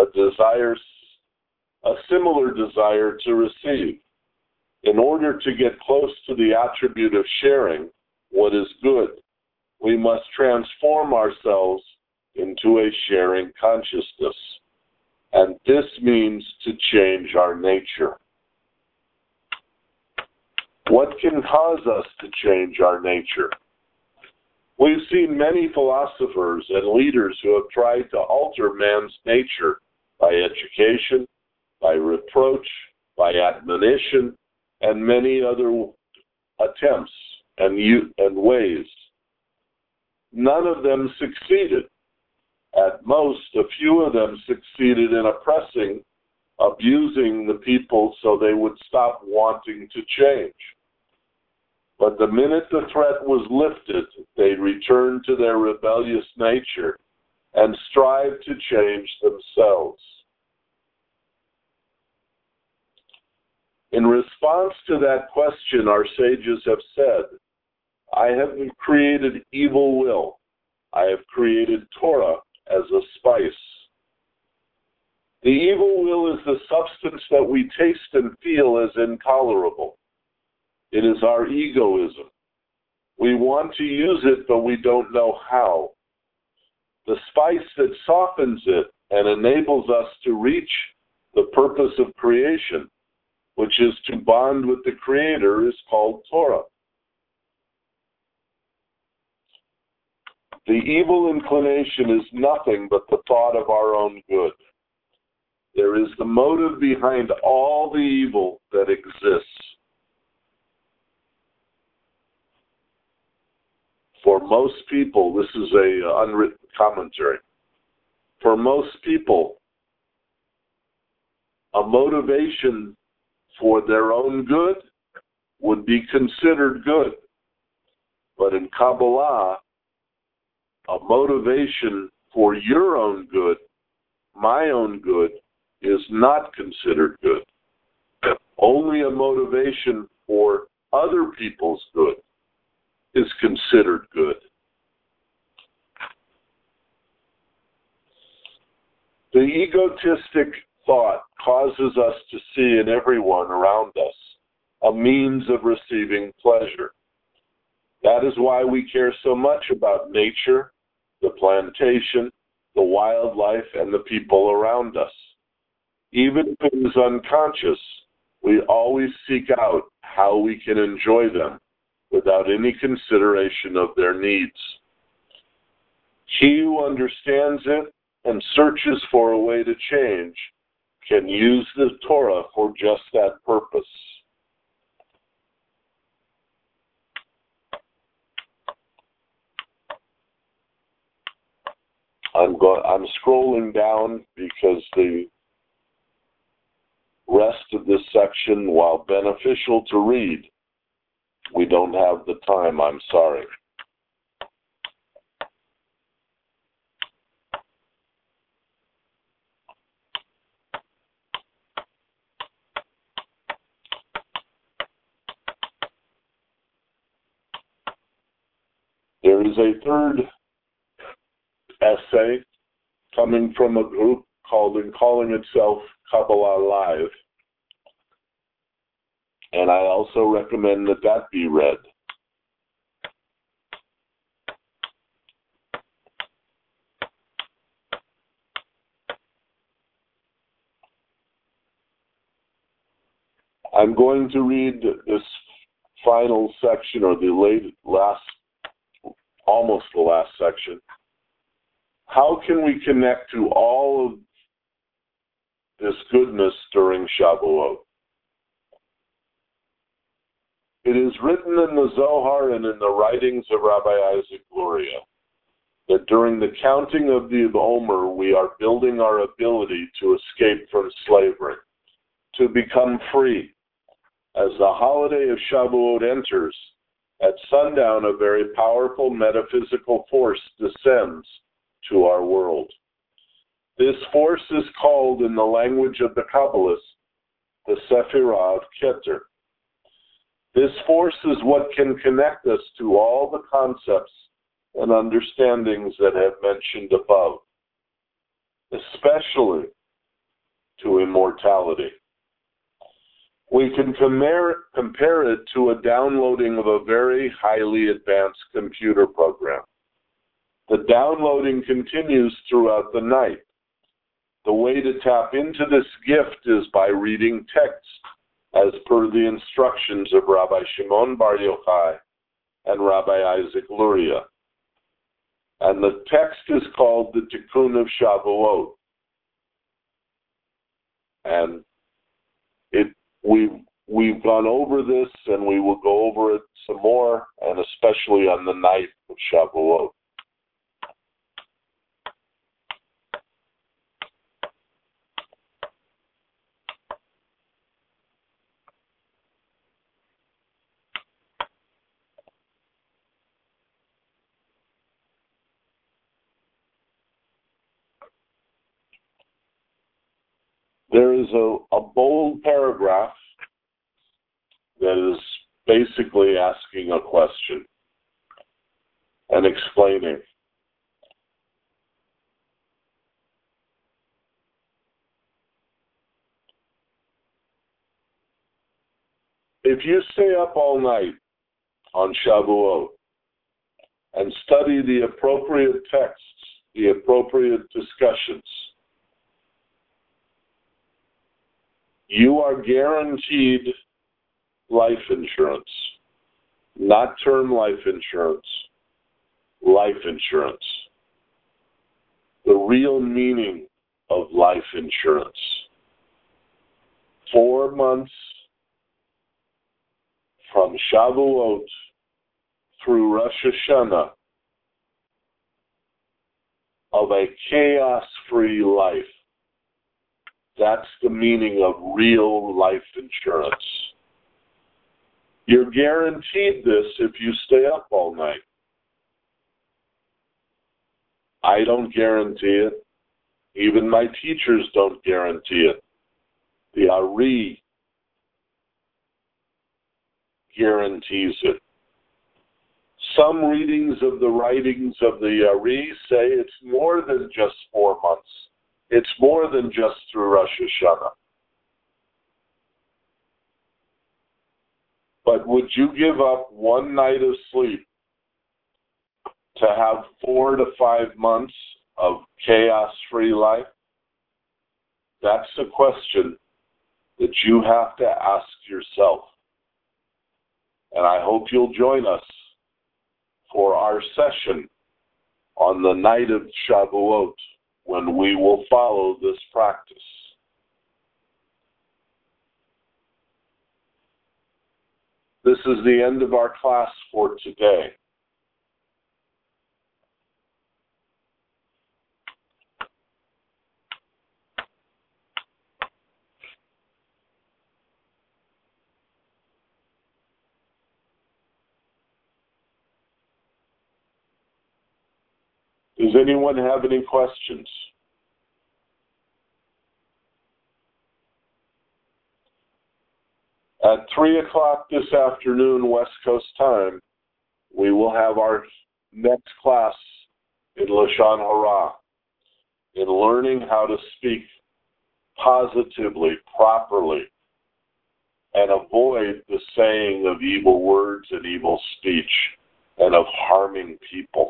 similar desire to receive. In order to get close to the attribute of sharing what is good, we must transform ourselves into a sharing consciousness. And this means to change our nature. What can cause us to change our nature? We've seen many philosophers and leaders who have tried to alter man's nature by education, by reproach, by admonition, and many other attempts and ways. None of them succeeded. At most, a few of them succeeded in oppressing, abusing the people so they would stop wanting to change. But the minute the threat was lifted, they returned to their rebellious nature and strived to change themselves. In response to that question, our sages have said, I have created evil will. I have created Torah as a spice. The evil will is the substance that we taste and feel as intolerable. It is our egoism. We want to use it, but we don't know how. The spice that softens it and enables us to reach the purpose of creation, which is to bond with the Creator, is called Torah. The evil inclination is nothing but the thought of our own good. There is the motive behind all the evil that exists. For most people, this is an unwritten commentary. For most people, a motivation for their own good would be considered good. But in Kabbalah, a motivation for your own good, my own good, is not considered good. only a motivation for other people's good is considered good. The egotistic thought causes us to see in everyone around us a means of receiving pleasure. That is why we care so much about nature, the plantation, the wildlife, and the people around us. Even if it is unconscious, we always seek out how we can enjoy them without any consideration of their needs. He who understands it and searches for a way to change can use the Torah for just that purpose. I'm scrolling down because the rest of this section, while beneficial to read, we don't have the time. I'm sorry. There is a third essay coming from a group calling itself Kabbalah Live, and I also recommend that be read. I'm going to read this final section, or almost the last section. How can we connect to all of this goodness during Shavuot? It is written in the Zohar and in the writings of Rabbi Isaac Luria that during the counting of the Omer, we are building our ability to escape from slavery, to become free. As the holiday of Shavuot enters, at sundown a very powerful metaphysical force descends to our world. This force is called, in the language of the Kabbalists, the Sephirah of Keter. This force is what can connect us to all the concepts and understandings that I have mentioned above, especially to immortality. We can compare it to a downloading of a very highly advanced computer program. The downloading continues throughout the night. The way to tap into this gift is by reading text, as per the instructions of Rabbi Shimon Bar Yochai and Rabbi Isaac Luria. And the text is called the Tikkun of Shavuot. And we've gone over this, and we will go over it some more, and especially on the night of Shavuot. There is a bold paragraph that is basically asking a question and explaining. If you stay up all night on Shavuot and study the appropriate texts, the appropriate discussions, you are guaranteed life insurance, not term life insurance, life insurance. The real meaning of life insurance. 4 months from Shavuot through Rosh Hashanah of a chaos-free life. That's the meaning of real life insurance. You're guaranteed this if you stay up all night. I don't guarantee it. Even my teachers don't guarantee it. The Ari guarantees it. Some readings of the writings of the Ari say it's more than just 4 months. It's more than just through Rosh Hashanah. But would you give up one night of sleep to have 4 to 5 months of chaos-free life? That's a question that you have to ask yourself. And I hope you'll join us for our session on the night of Shavuot, when we will follow this practice. This is the end of our class for today. Does anyone have any questions? At 3 o'clock this afternoon, West Coast time, we will have our next class in Lashon Hara, in learning how to speak positively, properly, and avoid the saying of evil words and evil speech and of harming people.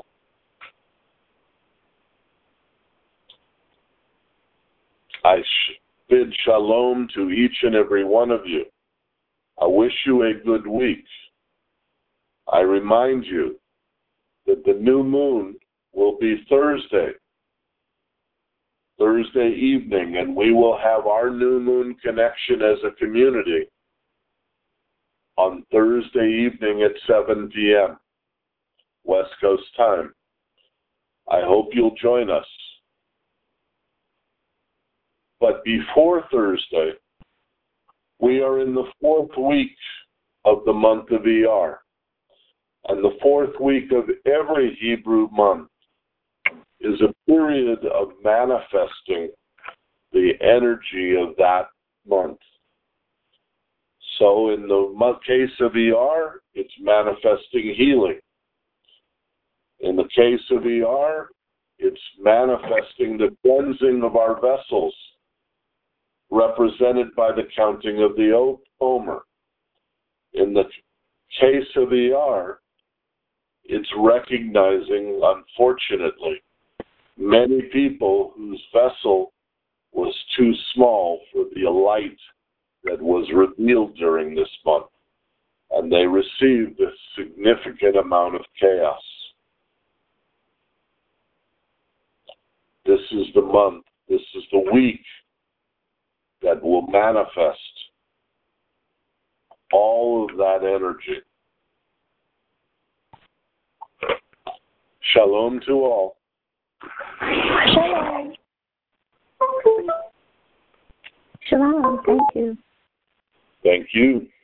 I bid shalom to each and every one of you. I wish you a good week. I remind you that the new moon will be Thursday evening, and we will have our new moon connection as a community on Thursday evening at 7 p.m. West Coast time. I hope you'll join us. But before Thursday, we are in the 4th week of the month of Iyar. And the 4th week of every Hebrew month is a period of manifesting the energy of that month. So in the case of Iyar, it's manifesting healing. In the case of Iyar, it's manifesting the cleansing of our vessels, represented by the counting of the Omer. In the case of Iyar, it's recognizing, unfortunately, many people whose vessel was too small for the light that was revealed during this month, and they received a significant amount of chaos. This is the month, this is the week that will manifest all of that energy. Shalom to all. Shalom. Shalom. Thank you. Thank you.